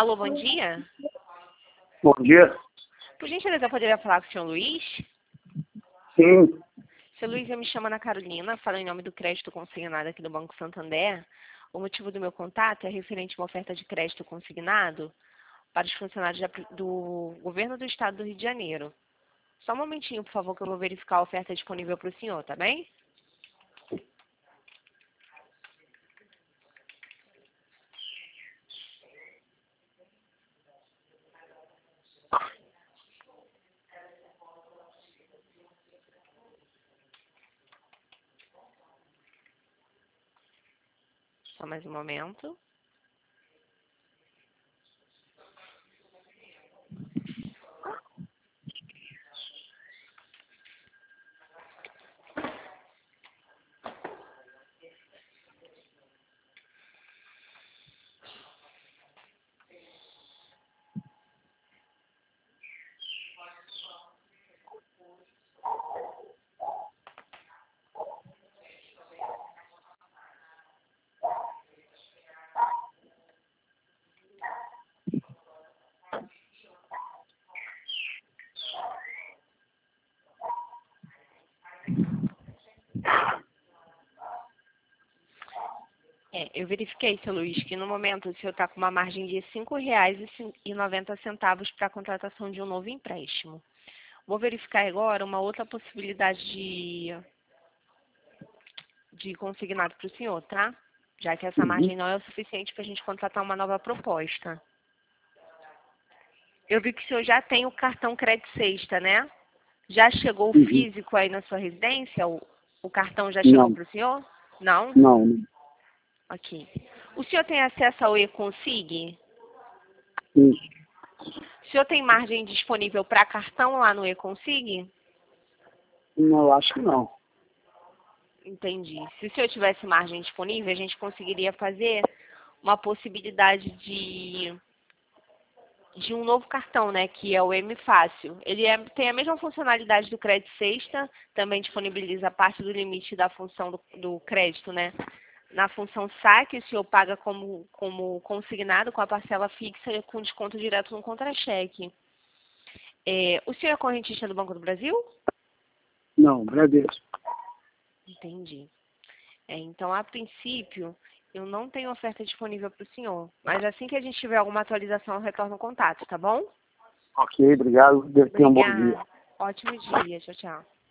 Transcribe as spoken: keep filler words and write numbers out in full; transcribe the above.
Alô, bom dia. Bom dia. Por gentileza, eu poderia falar com o senhor Luiz? Sim. Seu Luiz, eu me chamo Ana Carolina, falo em nome do crédito consignado aqui do Banco Santander. O motivo do meu contato é referente a uma oferta de crédito consignado para os funcionários da- do governo do estado do Rio de Janeiro. Só um momentinho, por favor, que eu vou verificar a oferta disponível para o senhor, tá bem? Só mais um momento. É, eu verifiquei, seu Luiz, que no momento o senhor está com uma margem de cinco reais e noventa centavos para a contratação de um novo empréstimo. Vou verificar agora uma outra possibilidade de, de consignado para o senhor, tá? Já que essa Uhum. margem não é o suficiente para a gente contratar uma nova proposta. Eu vi que o senhor já tem o cartão Crédito Sexta, né? Já chegou o Uhum. físico aí na sua residência? O, o cartão já chegou Não, para o senhor? Não? não. Ok. O senhor tem acesso ao E-Consig? Sim. O senhor tem margem disponível para cartão lá no E-Consig? Não, acho que não. Entendi. Se o senhor tivesse margem disponível, a gente conseguiria fazer uma possibilidade de, de um novo cartão, né? Que é o M Fácil. Ele é- tem a mesma funcionalidade do Crédito Sexta, também disponibiliza parte do limite da função do, do crédito, né? Na função saque, o senhor paga como, como consignado com a parcela fixa e com desconto direto no contra-cheque. É, o senhor é correntista do Banco do Brasil? Não, Bradesco. Entendi. É, então, a princípio, eu não tenho oferta disponível para o senhor. Mas assim que a gente tiver alguma atualização, eu retorno o contato, tá bom? Ok, obrigado. Tenha um bom dia. Obrigada. Ótimo dia. Tchau, tchau.